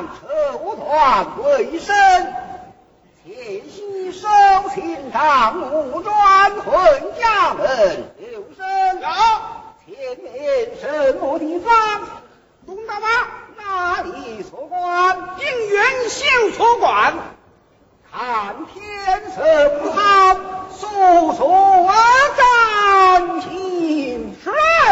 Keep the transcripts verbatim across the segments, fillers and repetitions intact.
绸缎为生，前夕收秦党木砖混家门留声。 有前面什么地方？ 东大妈哪里所观？ 应元县所管。 看天色不好，速速而战情。 是。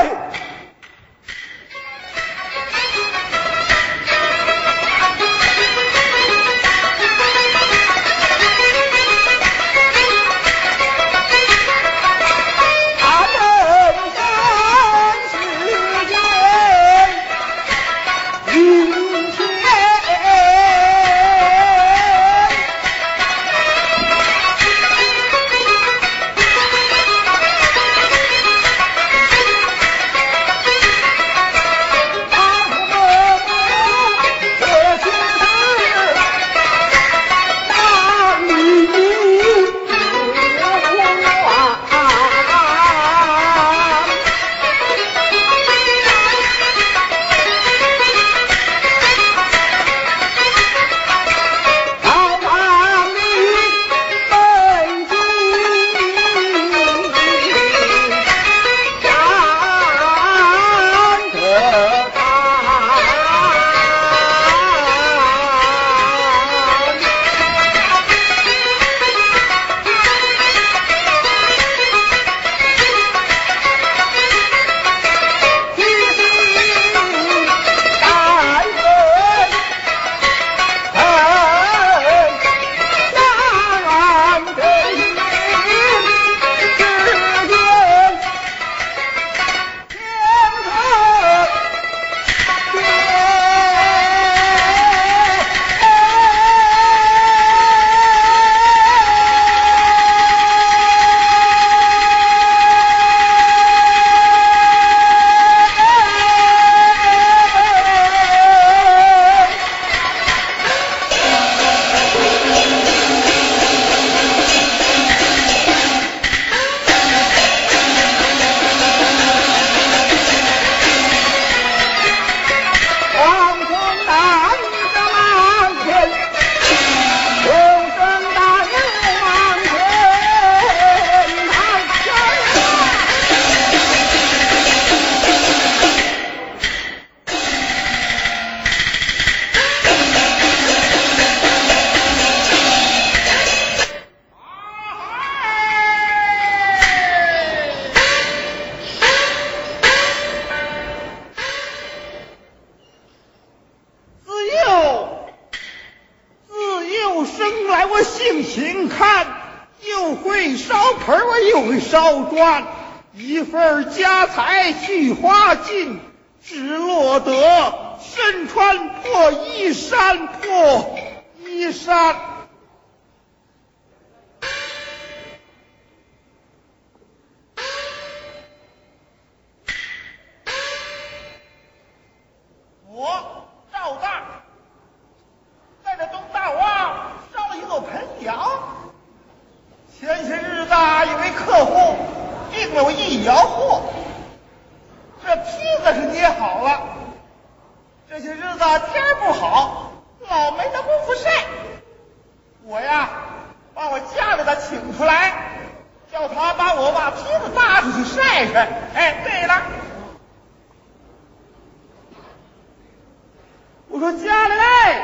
烧砖，一份家财去花尽，只落得身穿破衣衫，破衣衫。我赵大在这东大洼烧了一座盆窑。前些日子有位客户订了我一窑货，这坯子是捏好了，这些日子天不好，老没那功夫晒，我呀把我家里的请出来，叫他把我把坯子搭出去晒晒。哎，对了，我说家里来。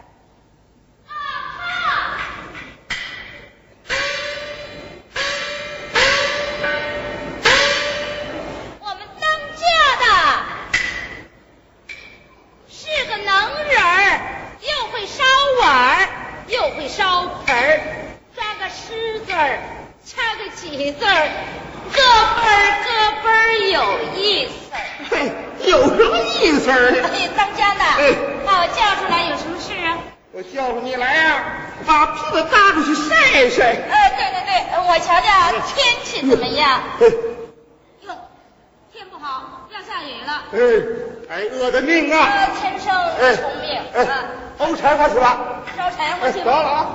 又会烧盆儿，抓个十字儿，掐个几字儿，咯嘣儿咯嘣儿有意思。 嘿，有什么意思呢？ 哎，当家的， 哎， 把我叫出来，有什么事啊？ 我叫出你来呀、啊，把坯子搭出去晒晒。 呃，对对对，我瞧瞧天气怎么样？ 哎， 哟，天不好，要下雨了。 哎，哎，饿的命啊！ 呃，天生穷命。 哎， 啊， 熬柴火去吧。 烧柴火去吧。 得了啊。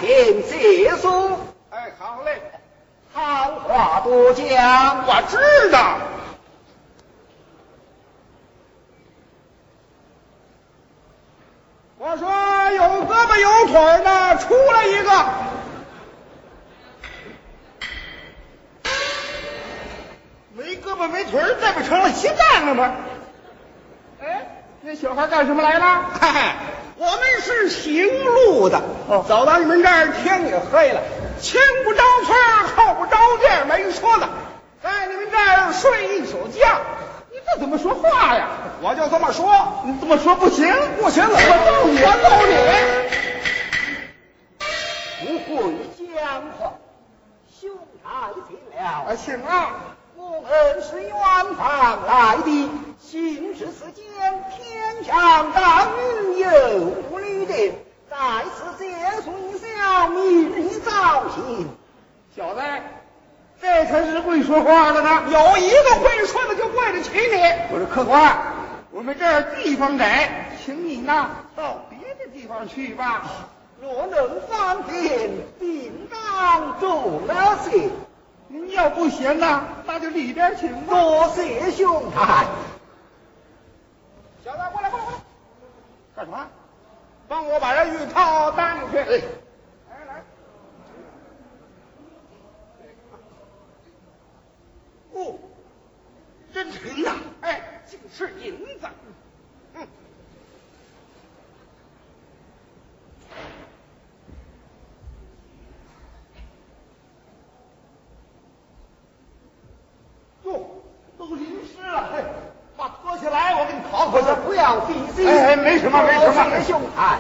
请结束。 哎，好嘞， 好话多讲。 我知道。我说有胳膊有腿的出来一个。没胳膊没腿儿，这不成了西藏了吗？哎，那小孩干什么来了？嗨，我们是行路的。哦，走到你们这儿，天也黑了，前不着村后不着店，没说的，在你们这儿睡一宿觉。你这怎么说话呀？我就这么说，你这么说不行，不行，我揍你，我揍不你！ 会讲话，兄台听了。 啊，请啊。 我们是远方来的，行至此间，天上大雨又无雨的，在此结束一宵，明日早行。 小子，这才是会说话的呢。有一个会说的就对得起你。我说客官，我们这儿地方窄，请你呢到别的地方去吧。 若能方便，定当重了些。 您要不嫌呢，那就里边请吧。 多谢兄台。 小子，过来过来过来，干什么？帮我把这玉套搭进去。哎，来来。哦，真沉呐！哎，竟是银子。嗯。哟，都淋湿了，嘿，把脱下来，我给你烤烤去。 不要费心。 哎，没什么，没什么。 多谢兄台。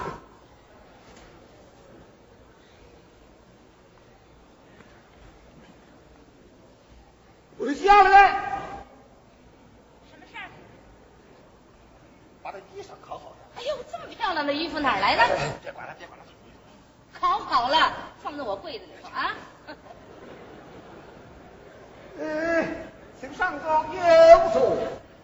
我就下来。 什么事儿？ 把这衣裳烤好了。 哎呦，这么漂亮的衣服哪儿来的？ 别管了，别管了。 烤好了，放在我柜子里头啊。 呃，请上座。 有座。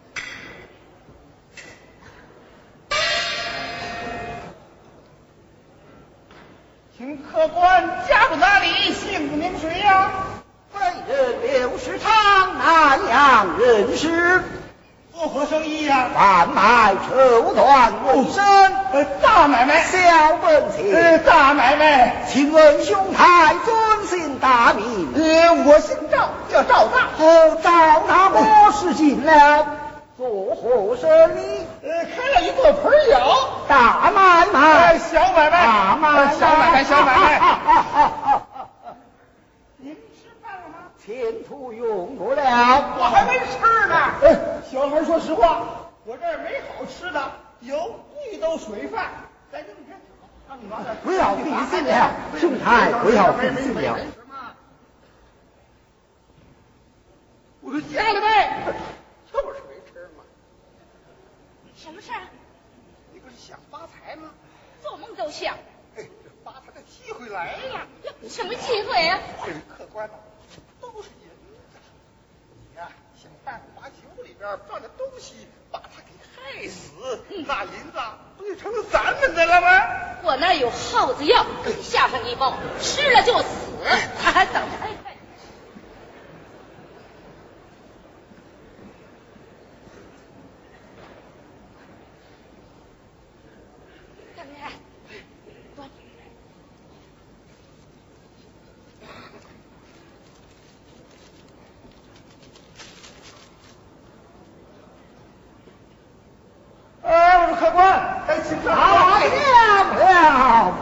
请客官家住哪里？姓名谁呀？ 本人刘世昌，南阳人士， 做何生意呀？ 贩卖绸缎为生。 呃，大买卖。 小本钱。 呃，大买卖。 请问兄台尊姓大名？ 呃，我姓赵，叫赵大。 哦，赵大伯是进了，做何生意？ 呃，开了一个盆窑。 大买卖。 小买卖。 大买卖。 小买卖，小买卖。您吃饭了吗？ 前途用过了。 我还没吃呢。哎，小孩说实话，我这儿没好吃的，有一兜水饭。在这里边，让你往这不要费心了，兄台不要费心了。 我说下来呗，就是没吃嘛。 什么事儿？ 你不是想发财吗？ 做梦都想。 哎，这发财的机会来了。 什么机会呀？ 这客官呢，都是银子。你呀、啊，想办法把酒里边放的东西，把它给害死， 嗯、 那银子不就成了咱们的了吗？ 我那有耗子药，给你下上一包，吃了就死，还等着？哎哎哎，我说客官，哎，请上。 来了。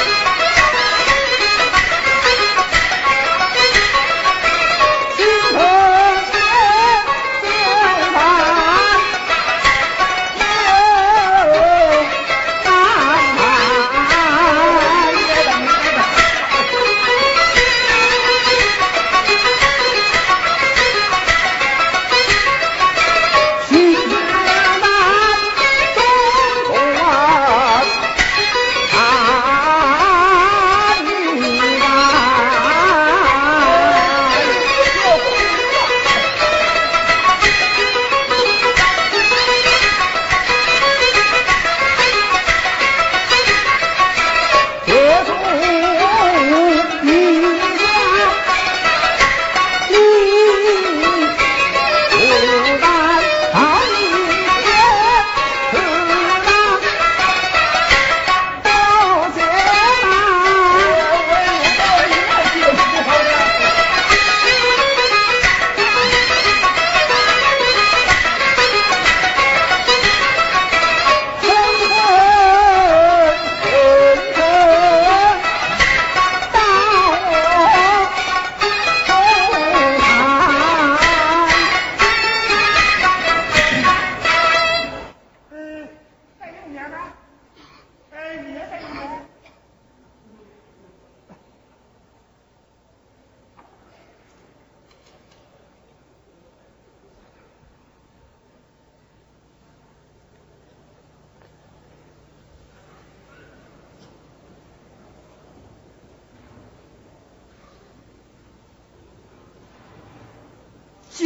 心头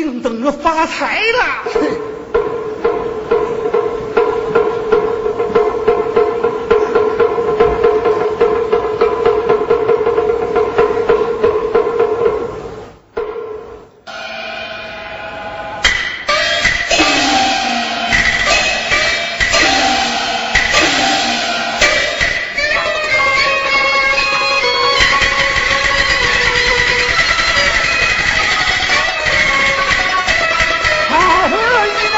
定等发财了。 好一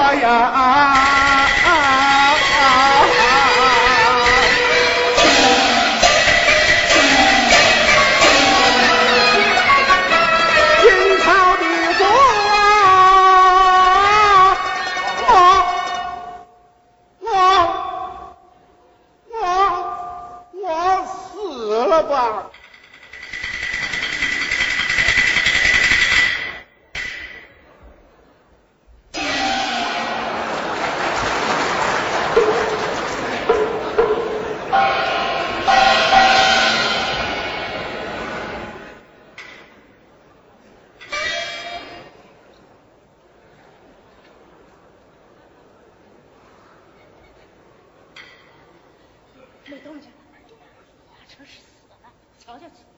我呀！啊啊啊金朝的国，我我我我死了吧！ 没动静，华成是死了，瞧瞧去。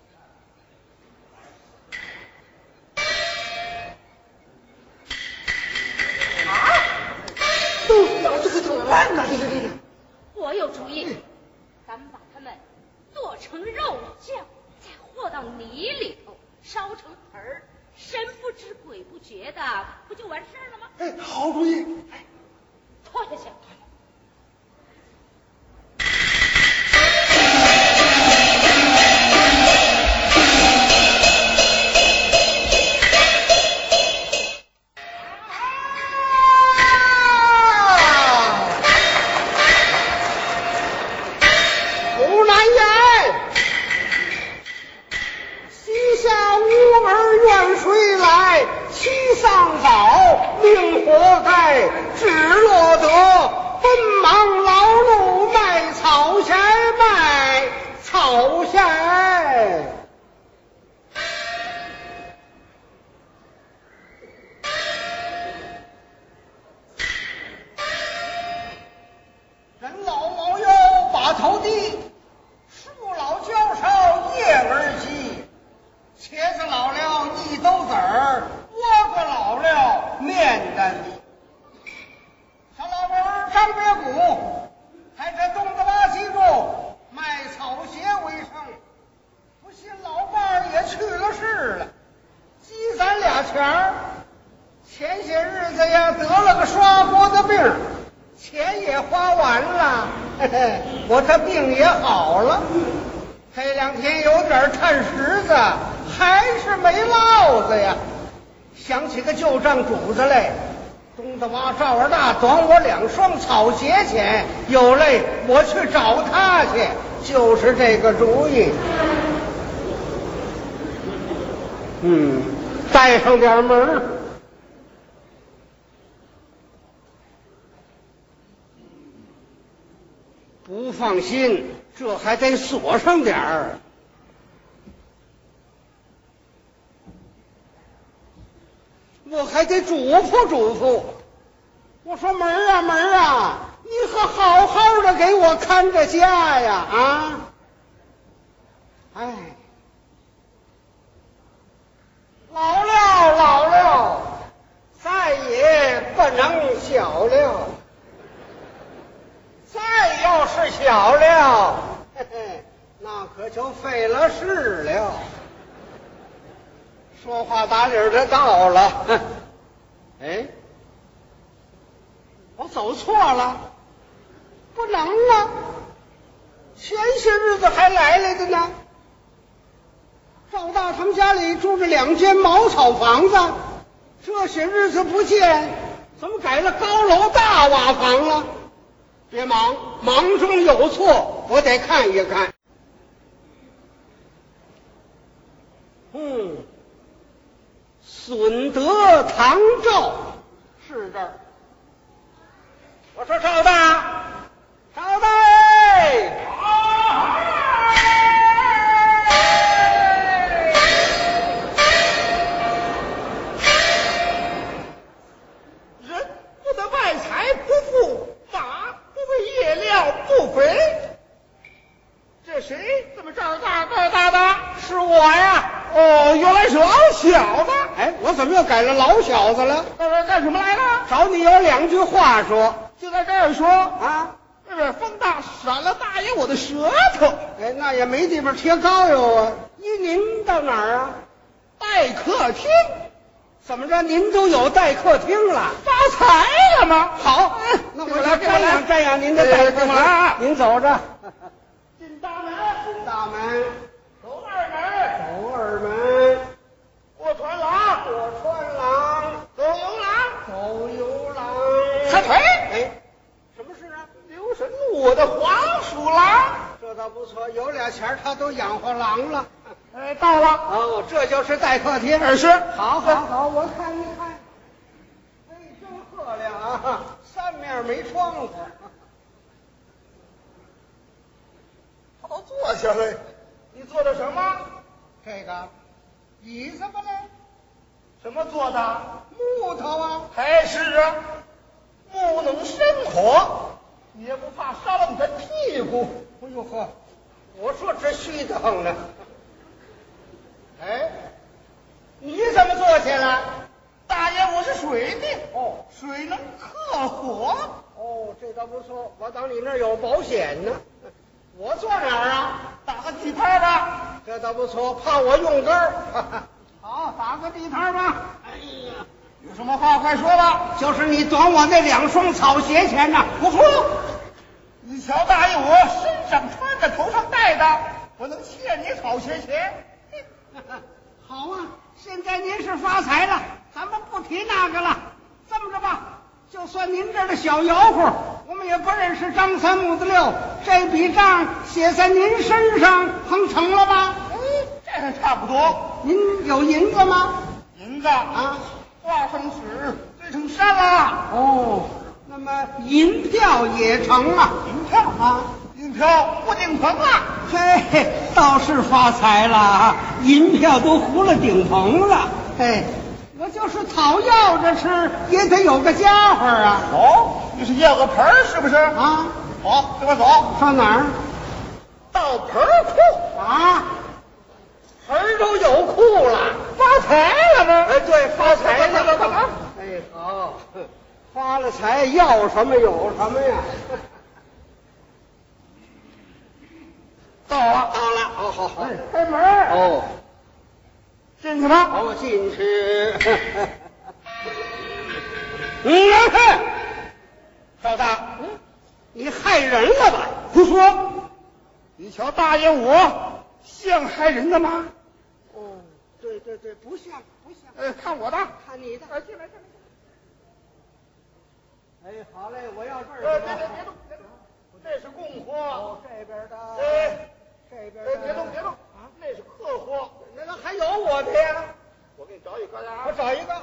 啊！都这个怎么办呢？这个这个， 我有主意，咱们把它们剁成肉酱，再和到泥里头，烧成盆儿，神不知鬼不觉的，不就完事儿了吗？ 哎，好主意！ 哎，拖下去。 前些日子呀，得了个刷锅的病，钱也花完了，嘿嘿，我这病也好了。这两天有点探石子，还是没落子呀。想起个旧账主子来，东大妈赵二大短我两双草鞋钱，有累我去找他去，就是这个主意。嗯，带上点门。不放心，这还得锁上点儿。我还得嘱咐嘱咐。我说门儿啊门儿啊，你可好好的给我看着家呀啊！哎，老了老了，再也不能小了。再要是小了，嘿嘿，那可就费了事了。说话打理的到了，哼，哎，我走错了，不能啊！前些日子还来来的呢。赵大他们家里住着两间茅草房子，这些日子不见，怎么改了高楼大瓦房了？别忙，忙中有错，我得看一看。嗯，损德唐赵是这儿。我说赵大，赵大， 人不得外财不富，马不为夜料不肥。这谁？怎么赵大赵大的？ 是我呀。 哦，原来是老小子。 哎，我怎么又改了老小子了？ 到这干什么来了？ 找你有两句话说。 就在这儿说啊。 这边风大，闪了大爷我的舌头。 哎，那也没地方贴膏药啊。依您到哪儿啊？ 待客厅。 怎么着？您都有待客厅了？ 发财了吗？ 好，那我来瞻仰瞻仰您的待客厅。您走着。 进大门， 进大门， 走二门， 走二门， 过穿廊， 过穿廊， 走游廊， 走游廊。 抬腿！ 哎，什么事啊？ 留神我的黄鼠狼。 这倒不错，有俩钱他都养活狼了。 哎，到了。 哦，这就是待客厅。 二是。 好，好，好，我看一看。哎，真漂亮啊！三面没窗户。 他都坐下来，你坐的什么？ 这个椅子不呢？ 什么做的？ 木头啊。 还是啊，木能生火，你也不怕烧了你的屁股？ 哎呦呵，我说这虚得很呢。哎，你怎么坐起来？ 大爷，我是水的。 哦， 水能克火。 哦，这倒不错，我当你那儿有保险呢。我坐哪儿啊？ 打个地摊吧。 这倒不错，怕我用根儿。好，打个地摊吧。哎呀， 有什么话快说吧。 就是你短我那两双草鞋钱呐。 不错，你瞧大爷我身上穿的，头上戴的，我能欠你草鞋钱。 好啊，现在您是发财了，咱们不提那个了。这么着吧，就算您这儿的小吆喝，我们也不认识张三木子六，这笔账写在您身上，横成了吧？ 哎，这还差不多。 您有银子吗？ 银子啊，画上纸，堆成山了。 哦，那么银票也成了。 银票啊，银票不顶棚了。 嘿，倒是发财了，银票都糊了顶棚了。嘿，我就是讨要着吃，也得有个家伙啊。 哦，你是要个盆儿是不是？ 啊， 好，跟我走。 上哪儿？ 到盆儿库啊，盆儿都有库了， 发财了吗？ 哎，对，发财了了。哎，好，发了财要什么有什么呀。 到了， 到了，好好好， 开门。 哦， 进去吧。 好，进去。嗯，赵大，嗯，你害人了吧？ 胡说！你瞧大爷我像害人的吗？ 哦，对对对，不像不像。 呃，看我的， 看你的。 哎，进来进来进来。哎，好嘞，我要这儿。 呃，别别别动别动，这是供货。 哦，这边的。 哎， 这边哎，别动别动啊，那是客货。 那个还有我的呀。 我给你找一个呀。 我找一个。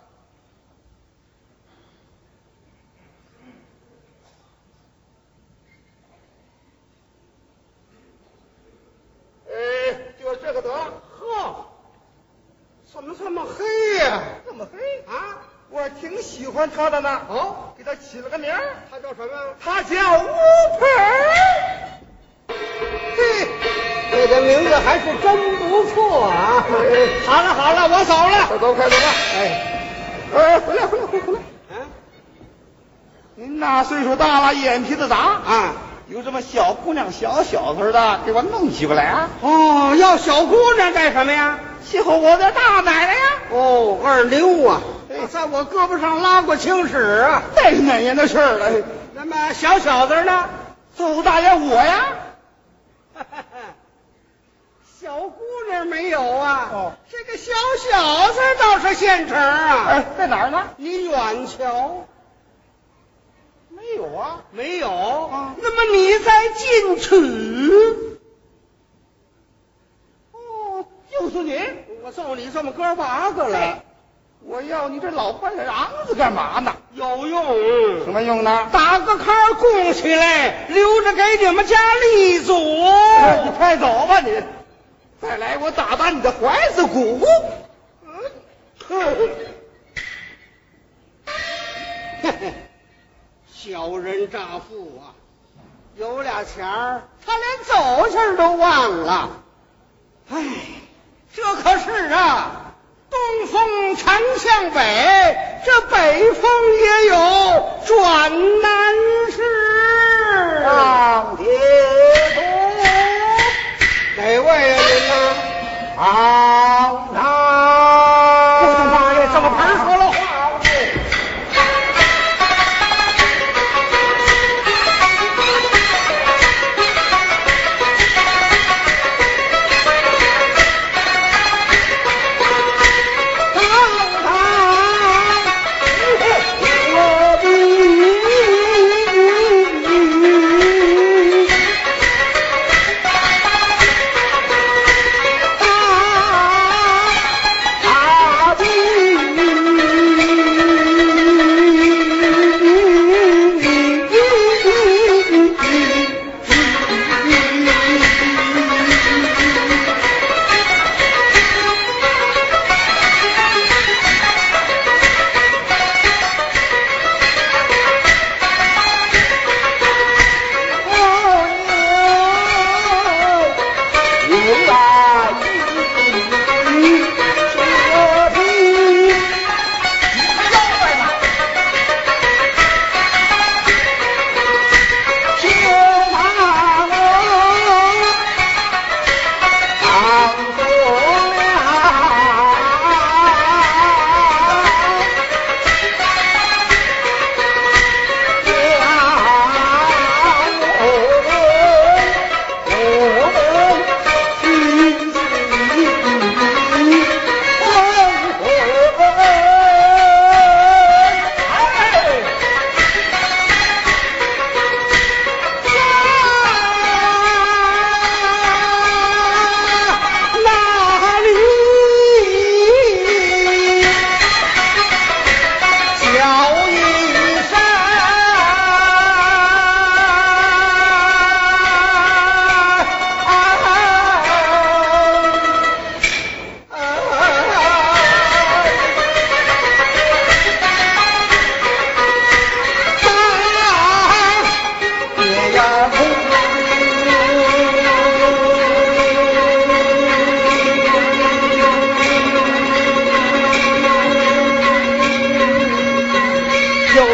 哎，就这个得了。 呵，怎么这么黑呀？ 这么黑啊？ 我挺喜欢他的呢。 哦， 给他起了个名儿， 他叫什么？ 他叫乌盆儿。 嘿，这个名字还是真不错啊！好了好了，我走了。 快走快走吧。 哎， 哎，回来回来回来回来。 嗯， 您那岁数大了，眼皮子大啊， 有这么小姑娘小小子的，给我弄起过来啊！ 哦，要小姑娘干什么呀？ 伺候我的大奶奶呀！ 哦，二流啊，在我胳膊上拉过青史啊， 这是哪年的事儿了？ 那么小小子呢？ 邹大爷我呀。 小姑娘没有啊， 哦， 这个小小子倒是现成啊。 哎，在哪儿呢？ 你远瞧， 没有啊， 没有。 啊， 那么你在进取。 哦，就是你。 我揍你这么哥八个了， 我要你这老破瓤子干嘛呢？ 有用。 什么用呢？ 打个坎儿供起来，留着给你们家立祖。 哎，你快走吧你！再来，我打打你的怀子骨。 嗯，嘿嘿，小人乍富啊，有俩钱儿，他连走气儿都忘了。唉，这可是啊，东风常向北，这北风也有转南势。 上铁柱， 哪位呀您呢？ 堂堂。 不他妈呀，这么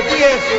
结束。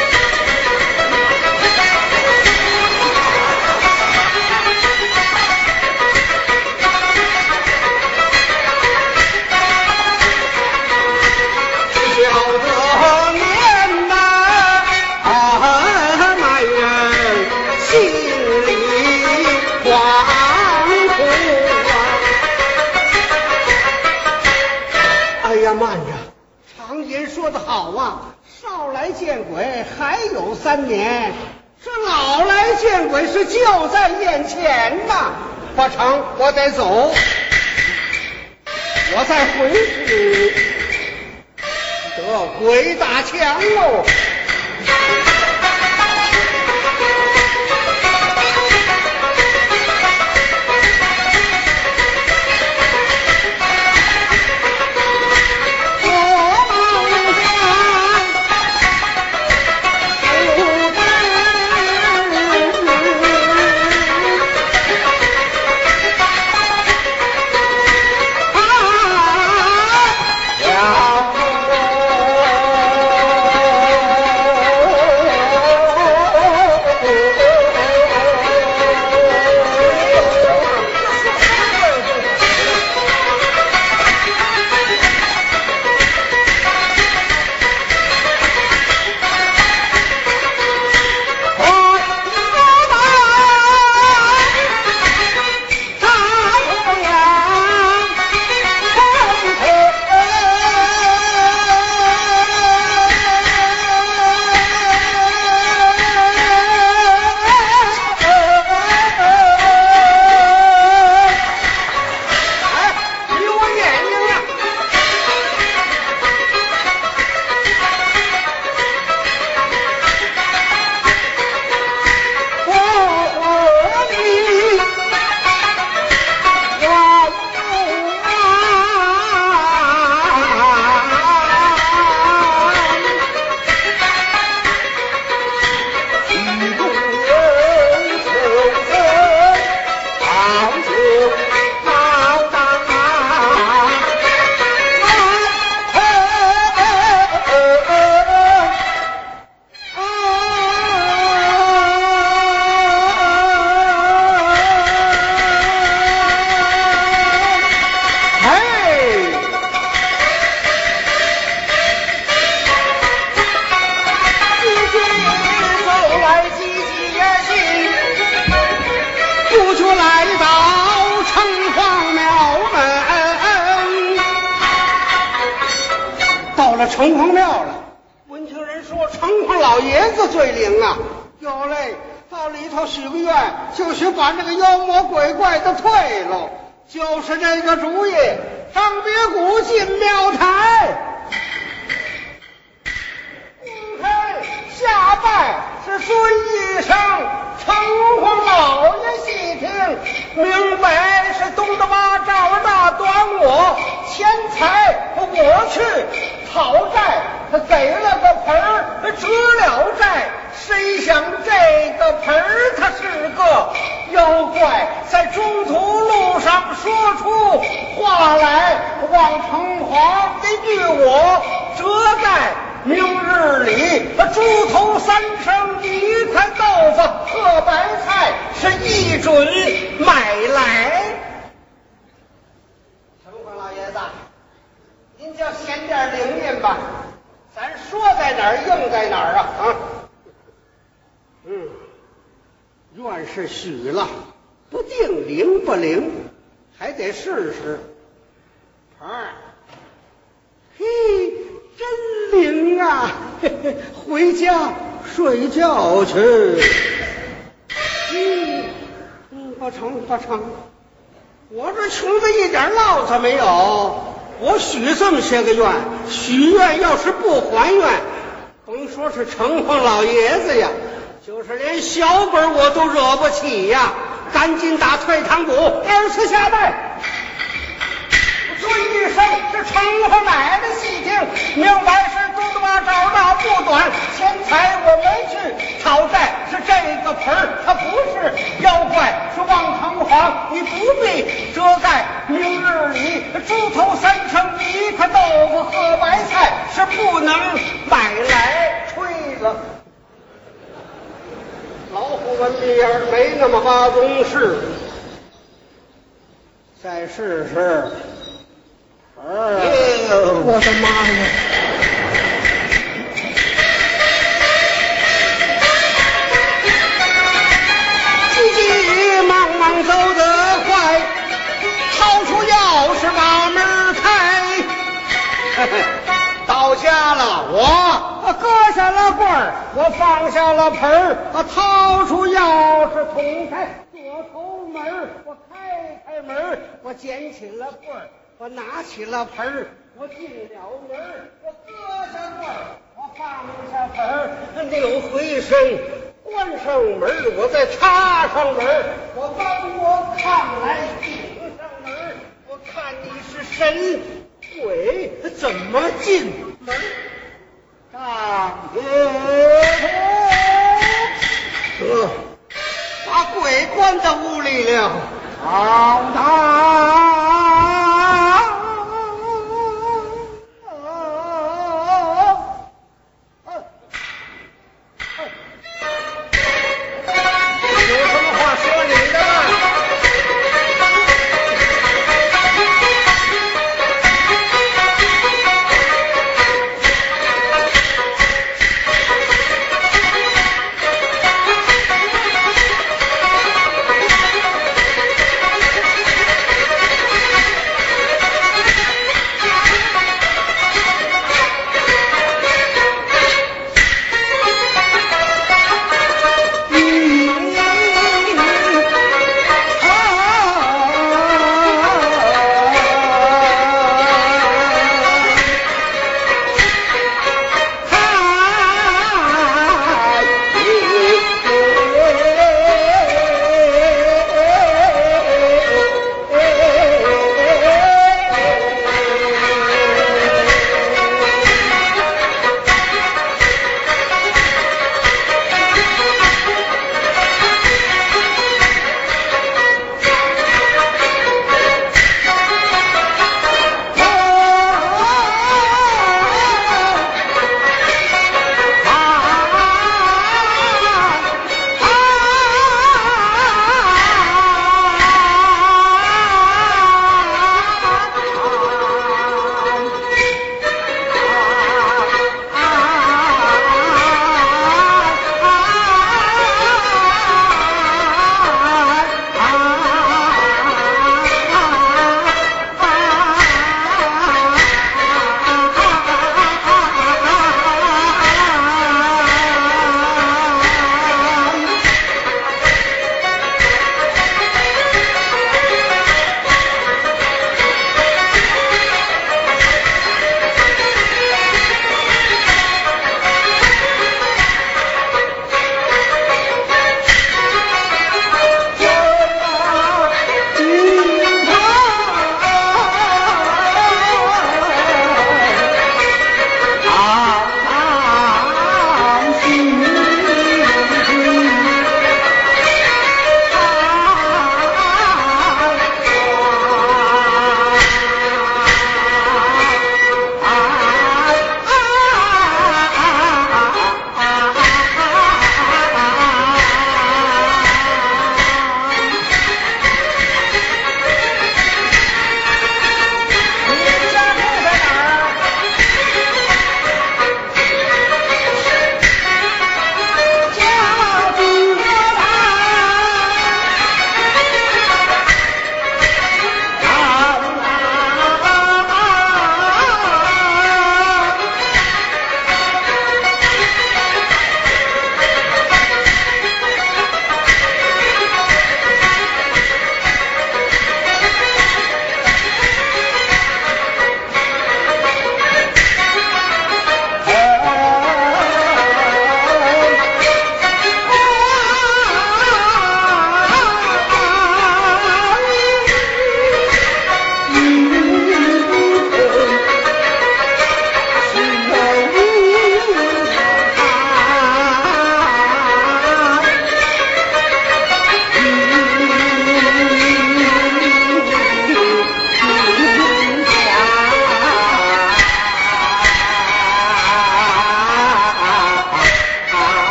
说得好啊，少来见鬼还有三年，这老来见鬼是就在眼前呐。不成，我得走，我再回去得鬼打墙喽。城隍庙了，闻听人说城隍老爷子最灵啊，有嘞，到里头许个愿，就许把那个妖魔鬼怪都退喽，就是这个主意。张别谷进庙台，公开下拜是尊一声城隍老爷细听，明白是东大妈赵二大端我钱财我去讨债，他给了个盆儿，折了债。谁想这个盆儿他是个妖怪，在中途路上说出话来，望城隍得据我折债。明日里猪头三升，一块豆腐和白菜是一准买来。城隍老爷子，您就显点灵验吧，咱说在哪儿应在哪儿啊啊！嗯，愿是许了，不定灵不灵，还得试试。盆儿，嘿，真灵啊！嘿嘿，回家睡觉去。嗯嗯，不成不成，我这穷的一点落子没有。我许这么些个愿，许愿要是不还愿，甭说是城隍老爷子呀，就是连小鬼我都惹不起呀！赶紧打退堂鼓，二次下拜。说一声是城隍奶奶细听，明白是东大妈找到不短，钱财我没去讨债，是这个盆儿它不是妖怪，是望城隍你不必折债。明日里猪头三成，一块豆腐和白菜是不能买来。 了。老虎纹鼻眼没那么大公事，再试试。哎呦，我的妈呀！急急忙忙走得快，掏出钥匙把门开。到家了，我搁下了棍儿，我放下了盆儿，我掏出钥匙捅开左头门，我开开门，我捡起了棍儿，我拿起了盆儿，我进了门，我搁下棍儿，我放下盆儿，扭回身，关上门，我再插上门，我翻过炕来顶上门，我看你是神鬼怎么进门？大哥，得把鬼关在屋里了。好大！有什么话说你的吧？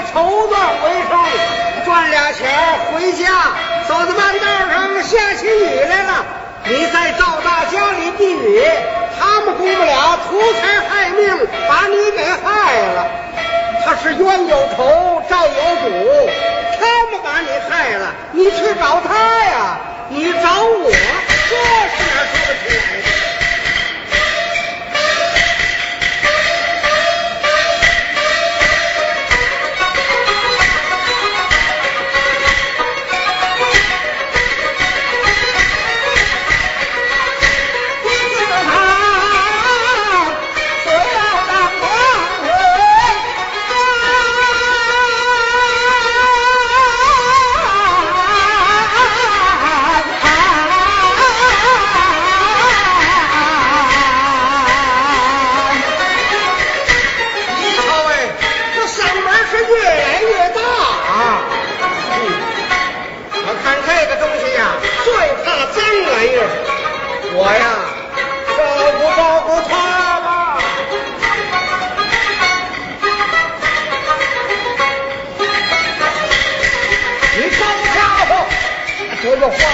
绸缎为生，赚俩钱回家，走到半道上下起雨来了，你在赵大家里避雨，他们顾不了，图财害命，把你给害了。他是冤有仇，债有主，他们把你害了，你去找他呀，你找我，这是哪说得出来的？我呀，照顾照顾他吧。你招家伙，这个话。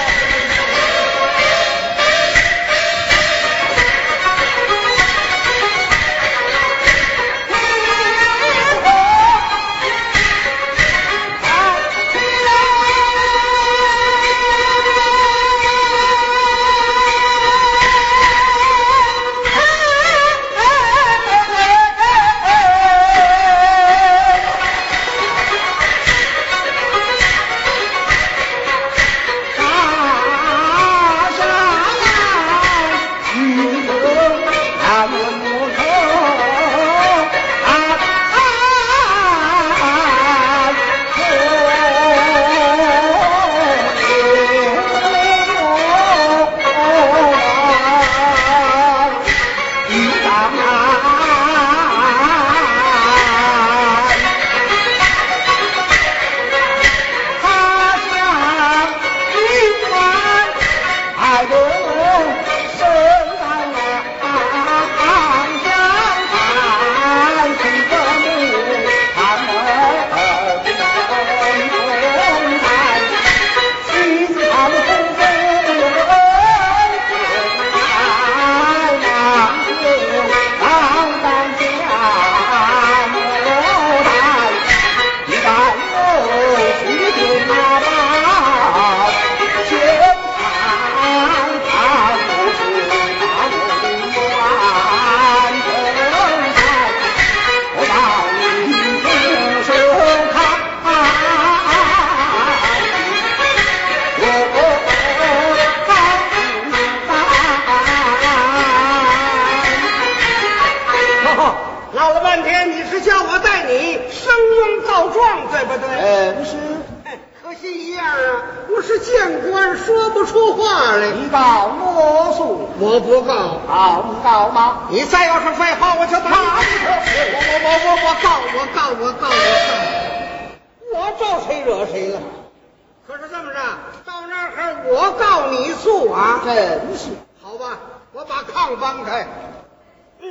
闹了半天，你是叫我带你声拥告状，对不对？ 嗯，是。 可惜一样啊，我是谏官，说不出话来。 你告我诉， 我不告。 告你告吗？ 你再要是废话，我就打你！我我我我我告我告我告我告！我招谁惹谁了？可是这么着，到那儿我告你诉啊！ 真是。 好吧，我把炕搬开。嗯。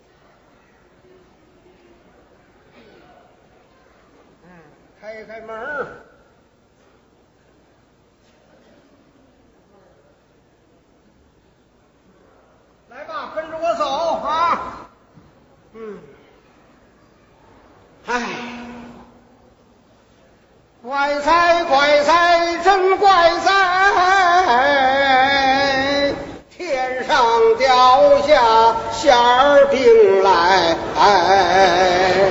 开开门儿，来吧，跟着我走啊！嗯，哎，怪哉怪哉真怪哉，天上掉下馅儿饼来。哎，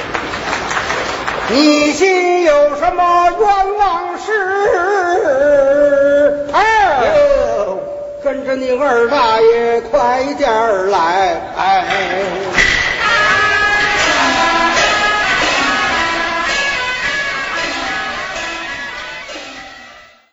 你心有什么冤枉事？哎，跟着你二大爷快点儿来！哎。